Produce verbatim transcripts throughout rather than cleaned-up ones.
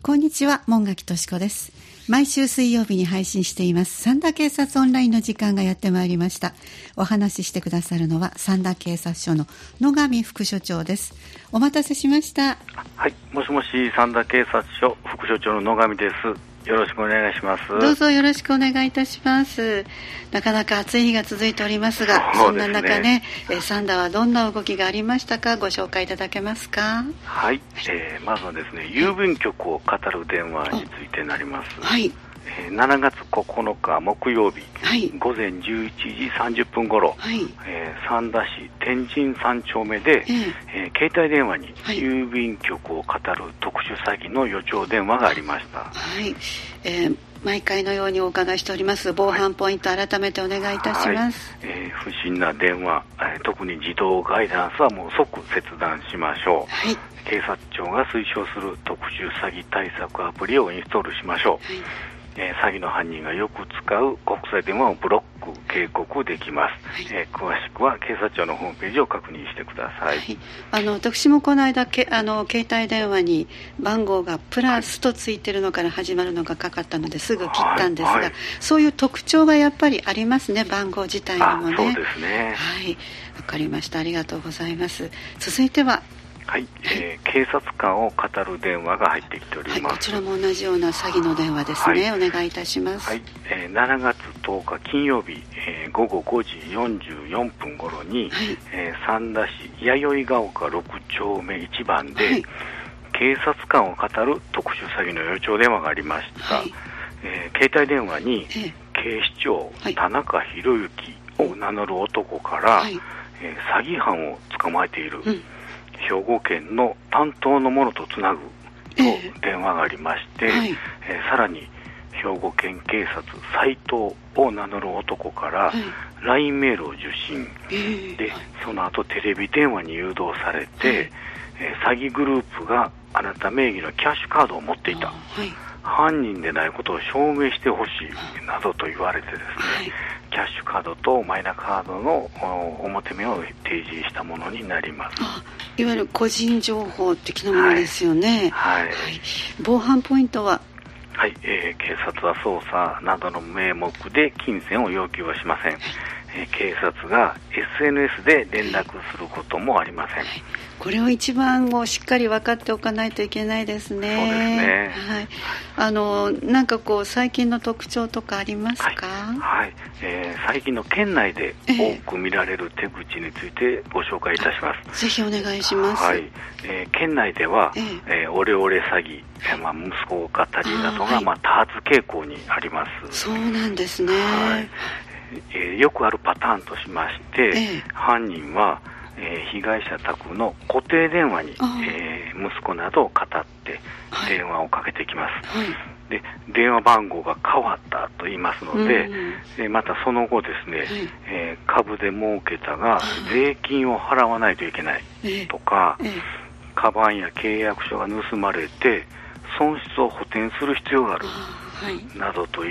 こんにちは、門垣敏子です。毎週水曜日に配信しています三田警察オンラインの時間がやってまいりました。お話ししてくださるのは三田警察署の野上副署長です。お待たせしました。 はい、もしもし、三田警察署副署長の野上です。よろしくお願いします。 どうぞよろしくお願いいたします。なかなか暑い日が続いておりますが、そんな中ね、え三田はどんな動きがありましたか、ご紹介いただけますか。 はい、えー、まずはですね、郵便局を語る電話についてなります。 はい、 えー、しちがつここのか木曜日、 はい、 午前じゅういちじさんじゅっぷん頃、はい、えー、三田市天神三丁目で、えーえー、携帯電話に郵便局を語る特殊詐欺の予兆電話がありました。 はい、えー毎回のようにお伺いしております防犯ポイント、はい、改めてお願いいたします。 はい、えー、不審な電話、えー、特に自動ガイダンスはもう即切断しましょう。はい、警察庁が推奨する特殊詐欺対策アプリをインストールしましょう。はい、えー、詐欺の犯人がよく使う国際電話をブロック警告できます。はい、えー、詳しくは警察庁のホームページを確認してください。はい、 あの私もこの間けあの携帯電話に番号がプラスとついてるのから始まるのがかかったのですぐ切ったんですが、はいはい、そういう特徴はやっぱりありますね、番号自体にもね。 そうですね。 はい、わかりました。ありがとうございます。続いては、 はい、えー、警察官を語る電話が入ってきております。はい、 こちらも同じような詐欺の電話ですね。はい、お願いいたします。 はい、えー、しちがつとおか金曜日、えー、午後ごじよんじゅうよんぷん頃に、はい、えー、三田市弥生が丘ろく丁目いち番で、はい、警察官を語る特殊詐欺の予兆電話がありました。はい、えー、携帯電話に、えー、警視庁、はい、田中博之を名乗る男から、はい、えー、詐欺犯を捕まえている、うん、兵庫県の担当の者とつなぐと電話がありまして、えーはいえー、さらに兵庫県警察斉藤を名乗る男から ライン メールを受信、えー、でその後テレビ電話に誘導されて、はい、えー、詐欺グループがあなた名義のキャッシュカードを持っていた、はい、犯人でないことを証明してほしいなどと言われてですね、はい、キャッシュカードとマイナカードの表面を提示したものになります。 あ、いわゆる個人情報的なものですよね。 はい、はいはい、 防犯ポイントは、 はい、えー、警察は捜査などの名目で金銭を要求はしません。はい、えー、警察が エスエヌエス で連絡することもありません。はい、 これを一番をしっかり分かっておかないといけないですね。 そうですね。 はい、あのなんかこう最近の特徴とかありますか。 はい、はい、えー、最近の県内で多く見られる手口についてご紹介いたします。 ぜひお願いします。 はい、えー、県内では、えーえー、オレオレ詐欺、えーまあ、息子を語りなどが、はい、まあ、多発傾向にあります。 そうなんですね。 はい、えー、よくあるパターンとしまして、えー、犯人はえー、被害者宅の固定電話に、えー、息子などを語って電話をかけてきます。はいはい、で電話番号が変わったと言いますので、うん、でまたその後ですね、はい、えー、株で儲けたが税金を払わないといけないとか、えーえー、カバンや契約書が盗まれて損失を補填する必要がある、はい、などと言って、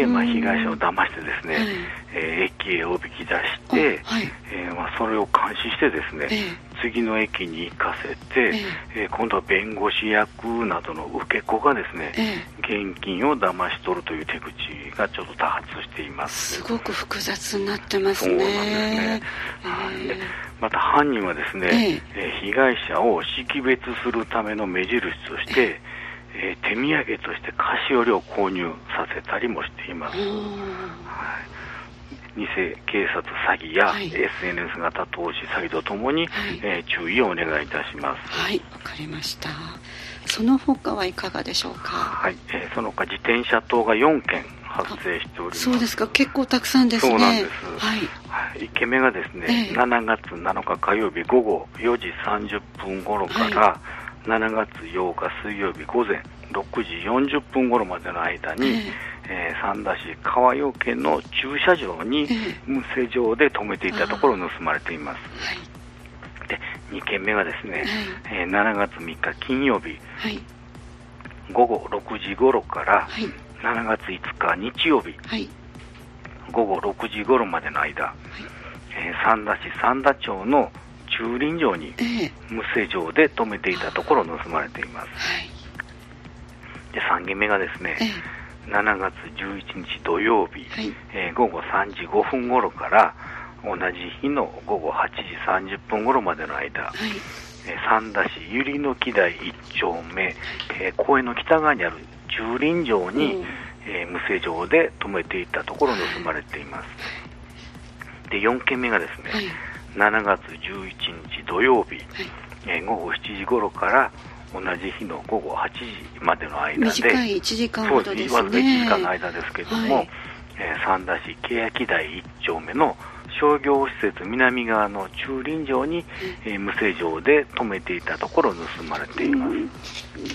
まあ、被害者を騙してですね、はい、えー、駅へおびき出して、はい、えーまあ、それを監視してですね、えー、次の駅に行かせて、えーえー、今度は弁護士役などの受け子がですね、えー、現金を騙し取るという手口がちょっと多発しています。 すごく複雑になってますね。 そうなんですね。えー、でまた犯人はですね、えーえー、被害者を識別するための目印として、えーえー、手土産として菓子折りを購入させたりもしています。はい、偽警察詐欺や エスエヌエス 型投資詐欺とともに、はい、えー、注意をお願いいたします。 はい、わかりました。その他はいかがでしょうか。 はい、えー、その他自転車盗がよんけん発生しております。 そうですか、結構たくさんですね。 そうなんです。 はい、 はい、いっけんめがですね、えー、しちがつなのか火曜日午後よじさんじゅっぷん頃から、はい、しちがつようか水曜日午前ろくじよんじゅっぷん頃までの間に、えーえー、三田市川陽家の駐車場に無施錠で止めていたところを盗まれています。はい、でにけんめがですね、はい、えー、しちがつみっか金曜日、はい、午後ろくじ頃から、はい、しちがついつか日曜日、はい、午後ろくじ頃までの間、はい、えー、三田市三田町の駐輪場に無施錠で止めていたところを盗まれています。はい、 でさん件目がですね、ええ、しちがつじゅういちにち土曜日、はい、えー、ごごさんじごふん頃から同じ日のごごはちじさんじゅっぷん頃までの間、はい、えー、三田市百合の木台いっ丁目、えー、公園の北側にある駐輪場に、うん、えー、無施錠で止めていたところ盗まれています。でよん件目がですね、はい、しちがつじゅういちにち土曜日、はい、えー、ごごしちじ頃から同じ日のごごはちじまでの間で、 短いいちじかんほどですね。 そうです、いちじかんの間ですけれども、はい、えー、三田市欅台いっ丁目の商業施設南側の駐輪場に、うん、えー、無施錠で止めていたところ盗まれています。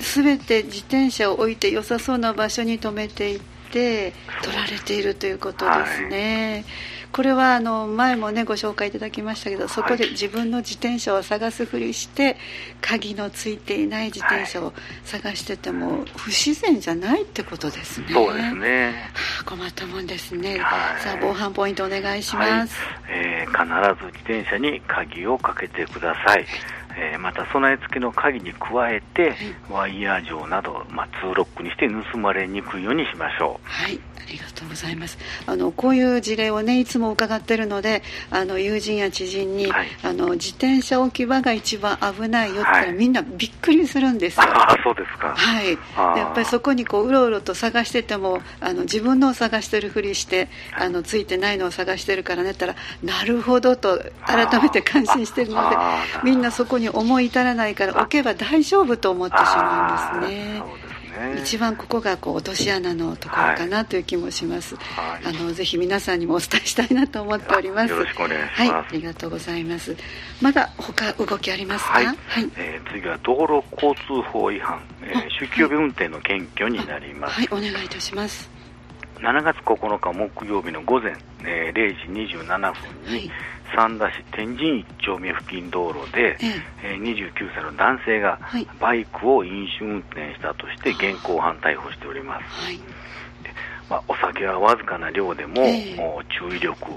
すべ、うん、て自転車を置いて良さそうな場所に止めていて取られているということですね。はい、これはあの前もねご紹介いただきましたけど、そこで自分の自転車を探すふりして鍵のついていない自転車を探してても不自然じゃないってことですね。 そうですね、 はあ、困ったもんですね。はい、さあ防犯ポイントお願いします。 はい、えー、必ず自転車に鍵をかけてください。えー、また備え付けの鍵に加えて、はい、ワイヤー錠など、まあ、ツーロックにして盗まれにくいようにしましょう。 はい、ありがとうございます。あのこういう事例をねいつも伺っているので、あの友人や知人に、はい、あの自転車置き場が一番危ないよって言ったら、はい、みんなびっくりするんですよ。 あ、そうですか。 はい。でやっぱりそこにこううろうろと探してても、あの自分のを探してるふりして、はい、あのついてないのを探してるからねったら、なるほどと改めて感心しているので、みんなそこに思い至らないから置けば大丈夫と思ってしまうんですね。 そうですね。 一番ここがこう落とし穴のところかなという気もします。はい、あのぜひ皆さんにもお伝えしたいなと思っております。 よろしくお願いします。はい、 ありがとうございます。まだ他動きありますか？ はい。はい、えー、次は道路交通法違反、えー、酒気帯び運転の検挙になります。 はい、お願いいたします。 しちがつここのか木曜日の午前、えー、れいじにじゅうななふんに、はい、三田市天神いっ丁目付近道路で、ええー、にじゅうきゅうさいの男性がバイクを飲酒運転したとして現行犯逮捕しております。はい、でまあ、お酒はわずかな量でも、えー、注意力、はい、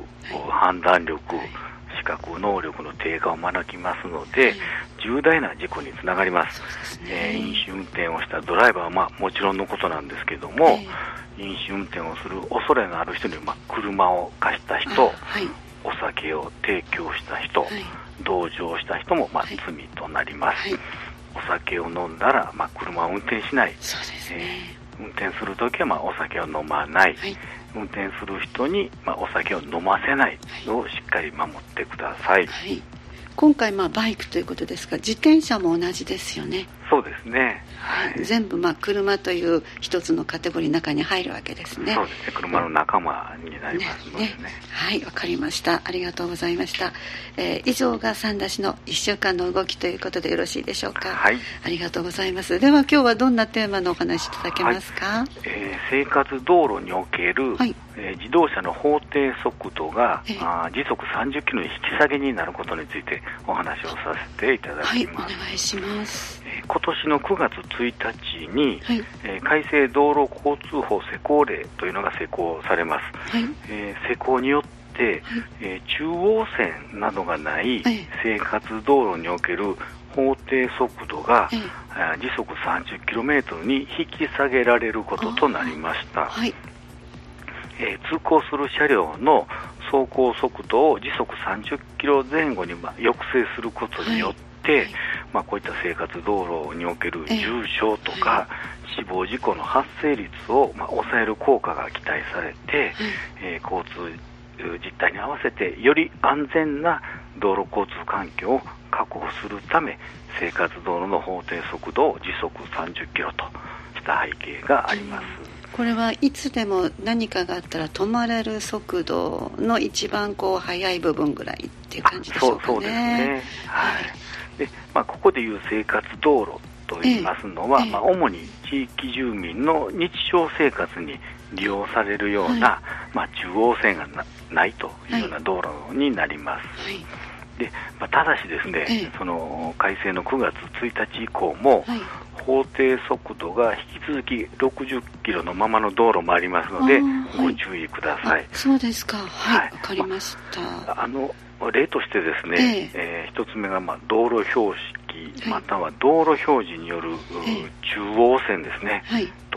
判断力、はい、視覚能力の低下を招きますので、はい、重大な事故につながります。そうですね。えー、飲酒運転をしたドライバーは、まあ、もちろんのことなんですけども、えー、飲酒運転をする恐れのある人に、まあ、車を貸した人、はい、お酒を提供した人、はい、同乗した人も、まあ、はい、罪となります。はい、お酒を飲んだら、まあ、車を運転しない。 そうですね。 えー、運転するときは、まあ、お酒を飲まない。はい、運転する人に、まあ、お酒を飲ませないのをしっかり守ってください。はい、 今回、まあ、バイクということですが、自転車も同じですよね。 そうですね。はい、 全部、まあ、車という一つのカテゴリーの中に入るわけですね。 そうですね。車の仲間になりますのでね。ねねはい、わかりました。ありがとうございました。えー、以上が三田市のいっしゅうかんの動きということでよろしいでしょうか。 はい。 ありがとうございます。では今日はどんなテーマのお話いただけますか？はい、 えー、生活道路における、はい、えー、自動車の法定速度が、えー、あ時速さんじゅっキロに引き下げになることについてお話をさせていただきます。 はい、お願いします。 えー、今年のくがつついたちに、はい、えー、改正道路交通法施行令というのが施行されます。はい、えー、施行によって、はい、えー、中央線などがない生活道路における法定速度が、はい、時速さんじゅっキロメートルに引き下げられることとなりました。はい、えー、通行する車両の走行速度を時速さんじゅっキロぜん後に、まあ、抑制することによって、はい、まあ、こういった生活道路における重傷とか、えー、死亡事故の発生率を、まあ、抑える効果が期待されて、はい、えー、交通実態に合わせてより安全な道路交通環境を確保するため、生活道路の法定速度を時速さんじゅっキロとした背景があります。 うん、これはいつでも何かがあったら止まれる速度の一番こう速い部分ぐらいっていう感じでしょうかね。 そう、そうですね。はい。で、まあ、ここでいう生活道路と言いますのは、ええまあ、主に地域住民の日常生活に利用されるような、はい、まあ、中央線が な, ないというような道路になります。はい、でまあ、ただしですね、ええ、その改正のくがつついたち以降も、はい、法定速度が引き続きろくじゅっキロのままの道路もありますので、ご注意ください。 そうですか。はい、わ、はい、かりました。 まあ、あの例としてですね、えええー、一つ目が、まあ、道路標識、はい、または道路表示による、ええ、中央線ですね、はい、と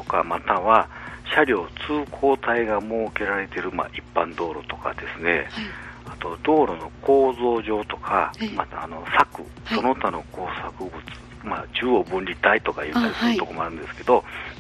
か、または車両通行帯が設けられている、まあ、一般道路とかですね、はい、あと道路の構造上とか、はい、またあの柵、その他の工作物、まあ、中央分離帯とか言ったりするところもあるんですけど、はい、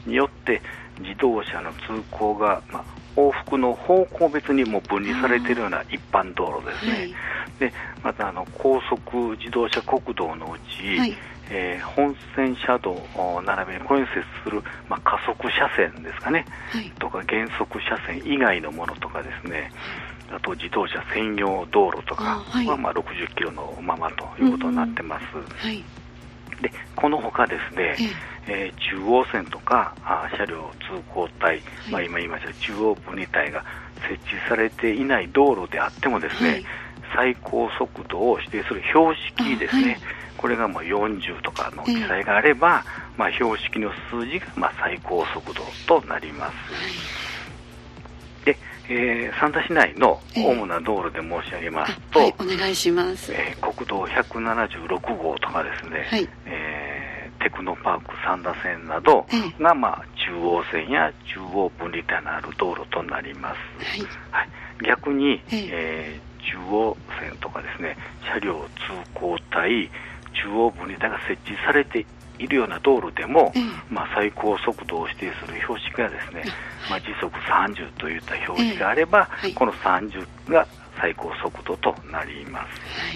によって自動車の通行が、まあ、往復の方向別にも分離されているような一般道路ですね、はい、でまたあの高速自動車国道のうち、はい、えー、本線車道並びにこれに接する、まあ、加速車線ですかね、はい、とか減速車線以外のものとかですね、あと自動車専用道路とかは、はい、まあ、ろくじゅっキロのままということになってます、うんうん、はい、でこのほかですね、えー、中央線とかあ車両通行帯、はい、まあ、今言いました中央分離帯が設置されていない道路であってもですね、はい、最高速度を指定する標識ですね、はい、これがもうよんじゅうとかの記載があれば、えーまあ、標識の数字がまあ最高速度となります、はい、で、えー、三田市内の主な道路で申し上げますと、 えーはい、お願いします、 えー、国道ひゃくななじゅうろくごうとかですね、はい、えー、テクノパーク三田線などが、まあ、中央線や中央分離帯のある道路となります、はいはい、逆に、えー中央線とかですね、車両通行帯、中央分離帯が設置されているような道路でも、ええ、まあ、最高速度を指定する標識がですね、まあ、時速さんじゅうといった標識があれば、ええ、はい、このさんじゅうが最高速度となります、はい、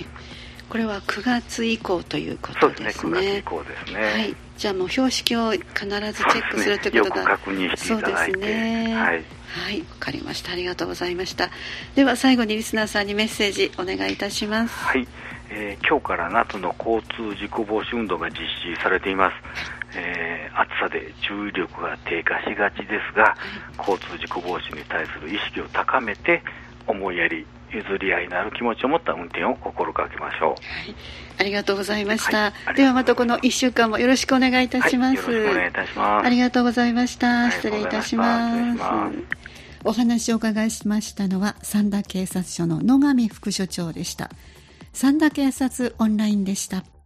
これはくがつ以降ということですね。 そうですね、くがつ以降ですね、はい、 じゃあもう標識を必ずチェックするということが、 ね、よく確認していただいて、 そうですね、 はい、 はい、わかりました。ありがとうございました。では最後にリスナーさんにメッセージお願いいたします。 はい、えー、今日から夏の交通事故防止運動が実施されています、えー、暑さで注意力が低下しがちですが、はい、交通事故防止に対する意識を高めて思いやり譲り合いのある気持ちを持った運転を心がけましょう、はい、 ありがとうございました、はい、ではまたこのいっしゅうかんもよろしくお願いいたします、 はい、よろしくお願いいたします。 ありがとうございました。失礼いたします。お話をお伺いしましたのは三田警察署の野上副署長でした。三田警察オンラインでした。